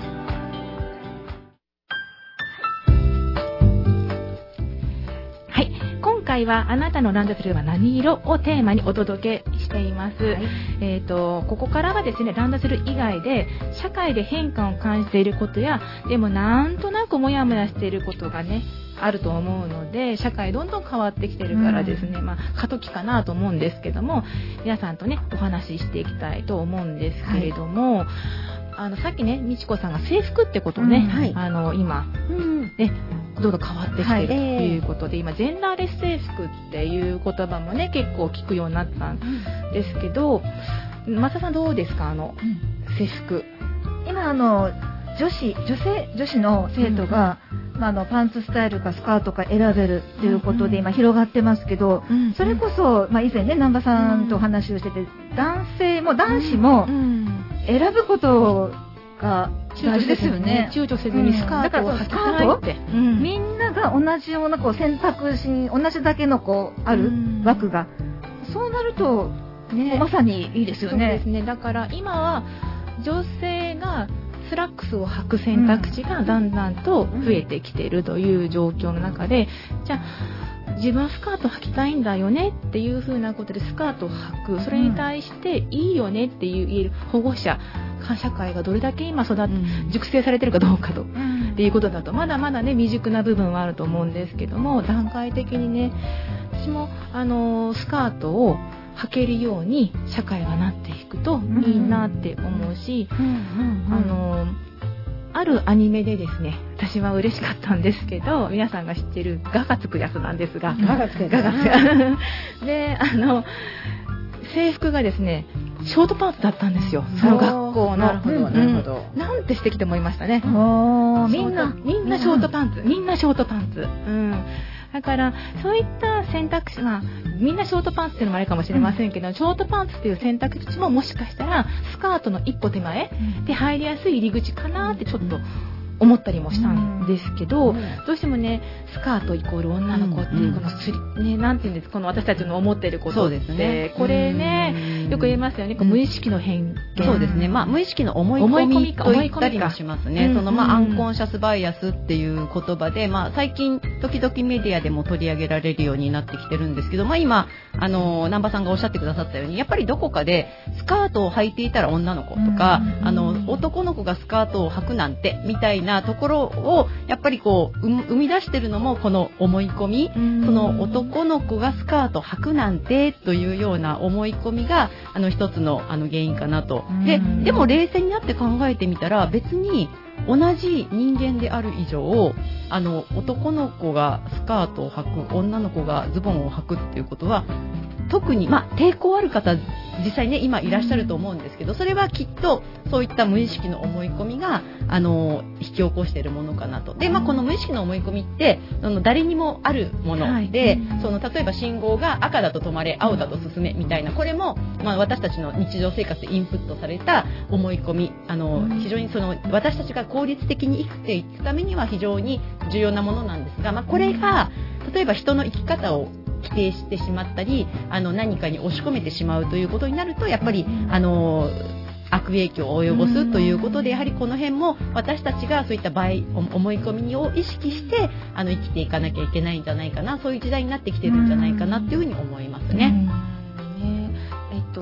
はい、今回はあなたのランドセルは何色をテーマにお届けしています。はい、えーと、ここからはですね、ランドセル以外で社会で変化を感じていることや、でもなんとなくモヤモヤしていることがね、あると思うので、社会どんどん変わってきてるからですね、うん、まあ過渡期かなと思うんですけども、皆さんとねお話ししていきたいと思うんですけれども、はい、あのさっきねみちこさんが制服ってことをね、うん、はい、あの今、うん、ねどんどん変わってきてるということで、はい、今ジェンダーレス制服っていう言葉もね結構聞くようになったんですけど、松田さんどうですか、あの、うん、制服。 今あの女子女性女子の生徒が、うん、まあ、あのパンツスタイルかスカートか選べるっていうことで今広がってますけど、うんうん、それこそ、まあ、以前ね南波さんとお話をしてて、男性も男子も選ぶことが大事ですよね。 躊躇せずにスカートを履きたいって、 うん、みんなが同じようなこう選択肢に同じだけのこうある枠が、うん、そうなると、ね、まさにいいですよね。 そうですね。だから今は女性がスラックスを履く選択肢がだんだんと増えてきているという状況の中で、じゃあ自分はスカート履きたいんだよねっていう風なことでスカートを履く、それに対していいよねっていう言える保護者社会がどれだけ今育て、うん、熟成されてるかどうかと、うん、っていうことだとまだまだね未熟な部分はあると思うんですけども、段階的にね私もあのスカートを履けるように社会がなっていくといいなって思うし、うんうんうん、あのあるアニメでですね、私は嬉しかったんですけど、皆さんが知ってるガがつくやつなんですが、 ガがつくやつ、 ガがつくで、あの制服がですねショートパンツだったんですよ、その学校の。 なるほど、なるほど、 うん、なんて素敵と思いましたね。みんなみんなショートパンツ、みんなショートパンツ、うん、だからそういった選択肢はみんなショートパンツっていうのもあるかもしれませんけど、うん、ショートパンツっていう選択肢ももしかしたらスカートの一歩手前で入りやすい入り口かなってちょっと思ったりもしたんですけど、うん、どうしてもねスカートイコール女の子っていうこのスリ、うん、ね、なんていうんですか、この私たちの思っていることって、そうですね、これねよく言いますよね、こう無意識の偏見、 そうですね、まあ、無意識の思い込みと言ったりもしますね。その、まあ、アンコンシャスバイアスっていう言葉で、まあ、最近時々メディアでも取り上げられるようになってきてるんですけど、まあ、今あの南波さんがおっしゃってくださったようにやっぱりどこかでスカートを履いていたら女の子とか、あの男の子がスカートを履くなんてみたいなところをやっぱりこう生み出してるのもこの思い込み、その男の子がスカート履くなんてというような思い込みがあの一つのあの原因かなと。で、でも冷静になって考えてみたら別に同じ人間である以上、あの男の子がスカートを履く、女の子がズボンを履くっていうことは特に、まあ、抵抗ある方実際ね今いらっしゃると思うんですけど、それはきっとそういった無意識の思い込みがあの引き起こしているものかなと。で、まあ、この無意識の思い込みってあの誰にもあるもので、はい、その例えば信号が赤だと止まれ、青だと進めみたいな、これも、まあ、私たちの日常生活でインプットされた思い込み、あの非常にその私たちが効率的に生きていくためには非常に重要なものなんですが、まあ、これが例えば人の生き方を規定してしまったり、あの何かに押し込めてしまうということになるとやっぱりあの悪影響を及ぼすということで、やはりこの辺も私たちがそういった場合思い込みを意識してあの生きていかなきゃいけないんじゃないかな、そういう時代になってきてるんじゃないかなっていうふうに思いますね。 うんね、えっと、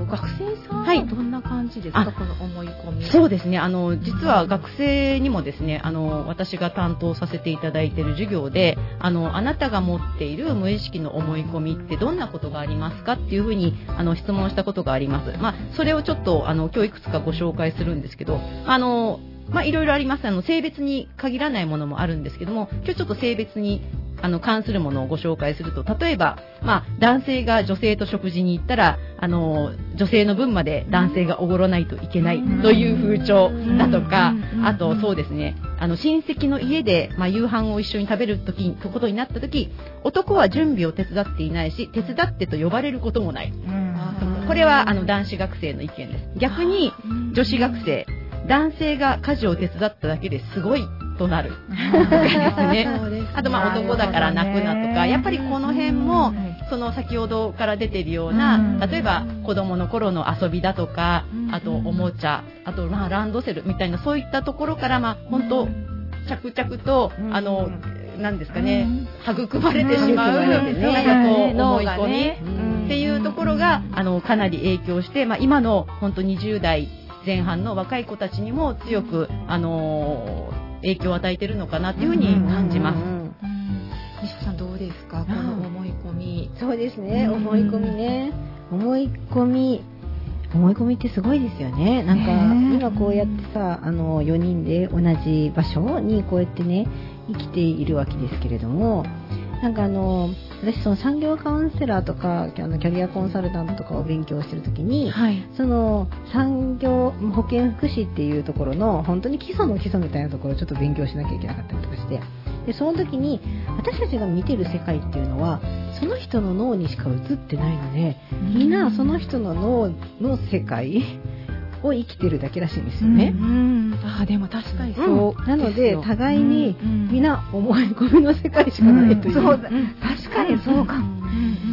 学生さんはいはどんな感じですか、 あこの思い込み。 そうですね。あの実は学生にもですね、あの私が担当させていただいている授業で、あのあなたが持っている無意識の思い込みってどんなことがありますかっていうふうにあの質問したことがあります。まあそれをちょっとあの今日いくつかご紹介するんですけど、あのまあいろいろあります。あの性別に限らないものもあるんですけども、今日ちょっと性別にあの関するものをご紹介すると、例えば、まあ、男性が女性と食事に行ったらあの女性の分まで男性がおごらないといけないという風潮だとか、あとそうですね、あの親戚の家で、まあ、夕飯を一緒に食べる時とことになった時、男は準備を手伝っていないし手伝ってと呼ばれることもない。これはあの男子学生の意見です。逆に女子学生、男性が家事を手伝っただけですごいとなるとかですね。あとまあ男だから泣くなとか、やっぱりこの辺もその先ほどから出ているような、例えば子供の頃の遊びだとか、あとおもちゃ、あとまあランドセルみたいなそういったところからまあ本当着々とあのなんですかね、育まれてしまうなんかこう思い込みっていうところがあのかなり影響して、まあ今の本当にじゅう代前半の若い子たちにも強くあの影響を与えているのかなというふうに感じます。 西子さんどうですか、この思い込み。 そうですね、思い込みね、思い込み思い込みってすごいですよね。なんか今こうやってさ、あのよにんで同じ場所にこうやってね生きているわけですけれども、なんかあの私その産業カウンセラーとかあのキャリアコンサルタントとかを勉強してるときに、はい、その産業保健福祉っていうところの本当に基礎の基礎みたいなところをちょっと勉強しなきゃいけなかったりとかして、でその時に私たちが見てる世界っていうのはその人の脳にしか映ってないので、みんなその人の脳の世界を生きてるだけらしいんですよね。 うんうん、あでも確かにそう、 うん、なので互いにみんな思い込みの世界しかないという、うんうん、そう確かにそうか、うん、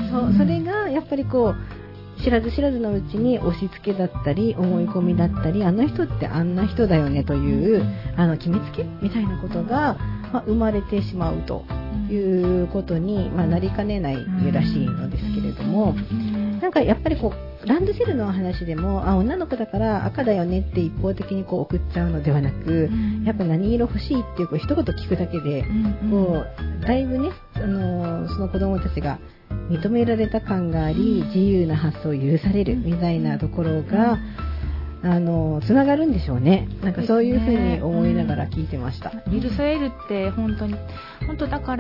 そうそれがやっぱりこう知らず知らずのうちに押し付けだったり思い込みだったり、あの人ってあんな人だよねというあの決めつけみたいなことが、まあ、生まれてしまうということに、まあ、なりかねないらしいのですけれども、なんかやっぱりこうランドセルの話でも、あ女の子だから赤だよねって一方的にこう送っちゃうのではなく、やっぱ何色欲しいっていうこう一言聞くだけで、こうだいぶね、あのその子供たちが認められた感があり、自由な発想を許されるみたいなところがあのつながるんでしょうね。なんかそういうふうに思いながら聞いてました。 許されるって本当に本当だから。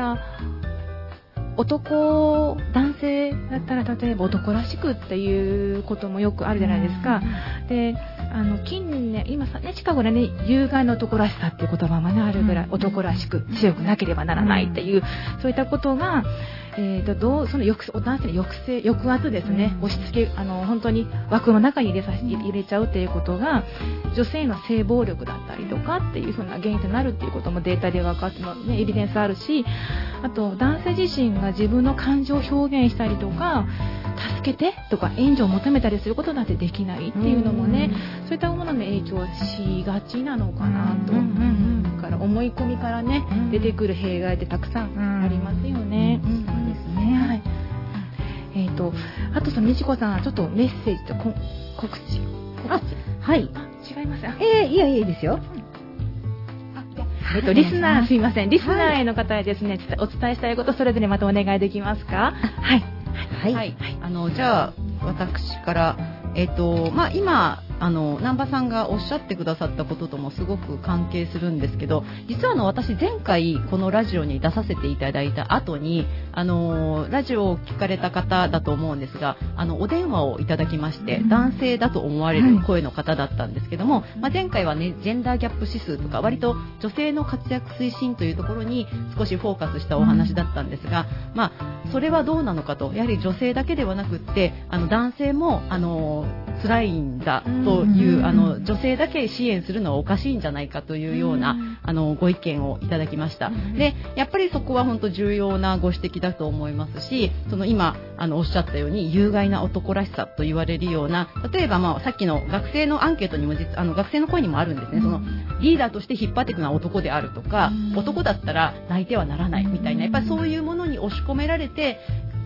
男男性だったら例えば男らしくっていうこともよくあるじゃないですか。であの近年今さ、ね、近頃ね有害な男らしさっていう言葉もねあるぐらい、男らしく強くなければならないっていう、そういったことが、えー、とどうその抑男性の抑制抑圧ですね、押し付けあの本当に枠の中に入れさ入れちゃうっていうことが女性の性暴力だったりとかっていう風な原因となるっていうこともデータで分かっての、ね、エビデンスあるし、あと男性自身が自分の感情を表現したりとか助けてとか援助を求めたりすることだってできないっていうのもね、そういったものの影響しがちなのかなと、うんうんうん、だから思い込みからね、うん、出てくる弊害ってたくさんありますよね、うんうん、そうですね、はい、えーとあとそのみちこさんちょっとメッセージとこ告知告知はい、 違いますか？ えー、いやいやいいですよ。 えっと、リスナーすいませんリスナーへの方へですね、はい、お伝えしたいことそれぞれまたお願いできますか？はいはい、はい、あのじゃあ私からえっとまあ今あの南波さんがおっしゃってくださったことともすごく関係するんですけど、実はあの私前回このラジオに出させていただいた後にあのラジオを聞かれた方だと思うんですが、あのお電話をいただきまして、男性だと思われる声の方だったんですけども、まあ、前回はねジェンダーギャップ指数とか割と女性の活躍推進というところに少しフォーカスしたお話だったんですが、まあ、それはどうなのかと、やはり女性だけではなくってあの男性もあの辛いんだという、あの女性だけ支援するのはおかしいんじゃないかというようなあのご意見をいただきました。でやっぱりそこは本当重要なご指摘だと思いますし、その今あのおっしゃったように有害な男らしさと言われるような、例えば、まあ、さっきの学生のアンケートにも実あの学生の声にもあるんですね。そのリーダーとして引っ張っていくのは男であるとか、男だったら泣いてはならないみたいな、やっぱりそういうものに押し込められて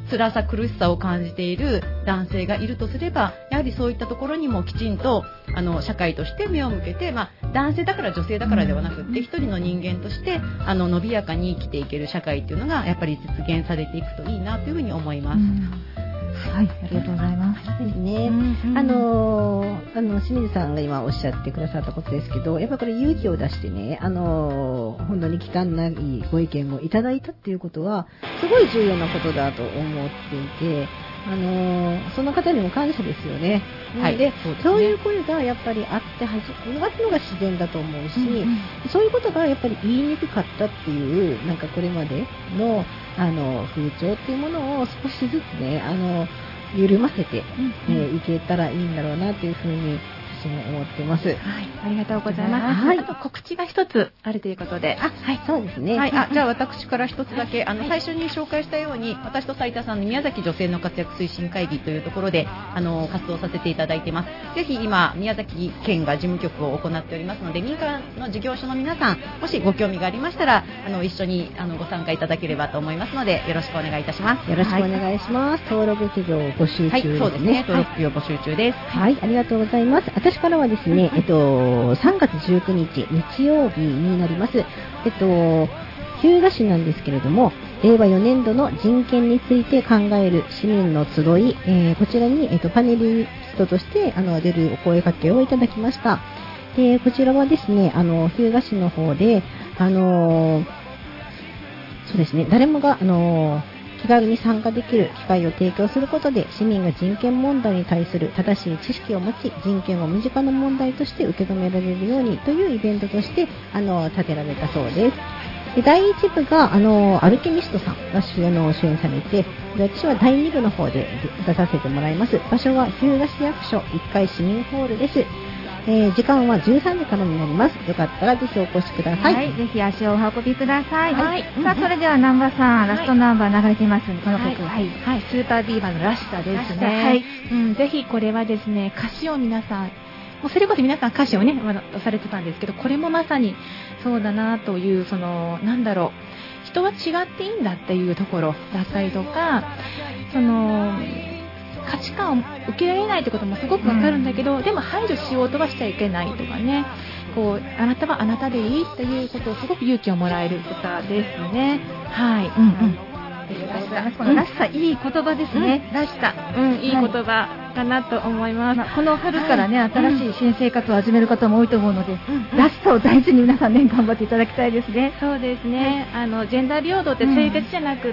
辛さ苦しさを感じている男性がいるとすれば、やはりそういったところにもきちんとあの社会として目を向けて、まあ、男性だから女性だからではなくって一人の人間としてあの伸びやかに生きていける社会っていうのがやっぱり実現されていくといいなというふうに思います。 はい、ありがとうございます。 そうですね。 うんうん、 あのー、あの、清水さんが今おっしゃってくださったことですけど、やっぱりこれ勇気を出してね、あのー、本当に忌憚ないご意見をいただいたっていうことは、すごい重要なことだと思っていて、あのー、その方にも感謝ですよね。はい、で、そうですね、そういう声がやっぱりあってはじめるのが自然だと思うし、うんうん、そういうことがやっぱり言いにくかったっていう、なんかこれまでの、あの、風潮っていうものを少しずつね、あの、緩ませて、うんうん、えー、いけたらいいんだろうなというふうに、私も思ってます。はい、 ありがとうございます。はい、あと告知が一つあるということで。 あ、はい、そうですね。 はい、あ、じゃあ私から一つだけ、あの、最初に紹介したように、私と斉田さんの宮崎女性の活躍推進会議というところで、あの、活動させていただいています。ぜひ今、宮崎県が事務局を行っておりますので、民間の事業所の皆さん、もしご興味がありましたら、あの、一緒に、あの、ご参加いただければと思いますので、よろしくお願いいたします。 よろしくお願いします。はい、登録企業募集中ですね。 はい、そうですね。登録企業募集中です。 はい、はい、ありがとうございます。私からはですね、えっと、さんがつじゅうくにち、日曜日になります。えっと、日向市なんですけれども、れいわよねんどの人権について考える市民の集い、えー、こちらに、えっと、パネリストとしてあの出るお声掛けをいただきました。で、こちらはですね、あの、日向市の方で、あの、そうですね、誰もが、あの、気軽に参加できる機会を提供することで市民が人権問題に対する正しい知識を持ち人権を身近な問題として受け止められるようにというイベントとしてあの立てられたそうです。でだいいち部があのアルケミストさんが主演の主演されてで私はだいに部の方で出させてもらいます。場所は日向市役所いっかい市民ホールです。えー、時間はじゅうさんじからになります。よかったらぜひお越しください。 はい、ぜひ足をお運びください。はい、さあ、それでは南波さん、ラストナンバー流れていますので、この曲、 はい、はい、スーパービーバーのらしさですね。はい、うん、ぜひこれはですね、歌詞を皆さん、もうそれこそ皆さん歌詞をね、されてたんですけど、これもまさにそうだなという、その、なんだろう、人は違っていいんだっていうところだったりとか、その、価値観を受けられないってこともすごくわかるんだけど、うん、でも排除しようとはしちゃいけないとかね、こうあなたはあなたでいいっていうことをすごく勇気をもらえる歌ですね。はい。うんうん。 ありがとうございます。このらしさ、うん、いい言葉ですね。 うん、らしさ、うん、いい言葉かなと思います。 まあ、この春からね、はい、新しい新生活を始める方も多いと思うので、うん、らしさを大事に皆さんね、頑張っていただきたいですね。 そうですね。はい、あのジェンダー平等って性別じゃなくって、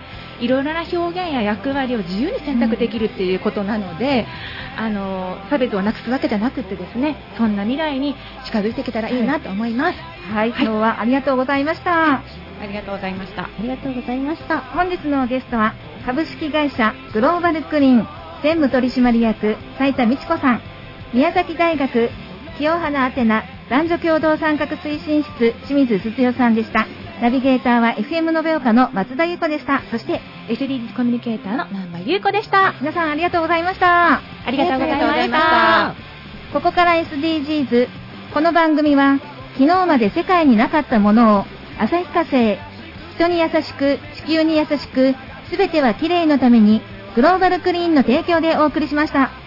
うん、いろいろな表現や役割を自由に選択できるっていうことなので、うん、あの差別をなくすわけじゃなくてですね、そんな未来に近づいていけたらいいなと思います。 はい、はい、今日はありがとうございました。 ありがとうございました。 ありがとうございました。 本日のゲストは株式会社グローバルクリーン専務取締役斉田美智子さん、宮崎大学清花アテナ男女共同参画推進室清水筒代さんでした。ナビゲーターは エフエム 延岡の松田優子でした。そして エスディージーズ コミュニケーターの南波優子でした。 皆さんありがとうございました。 ありがとうございました。 ここから エスディージーズ、この番組は昨日まで世界になかったものを旭化成、人に優しく地球に優しく、すべてはきれいのためにグローバルクリーンの提供でお送りしました。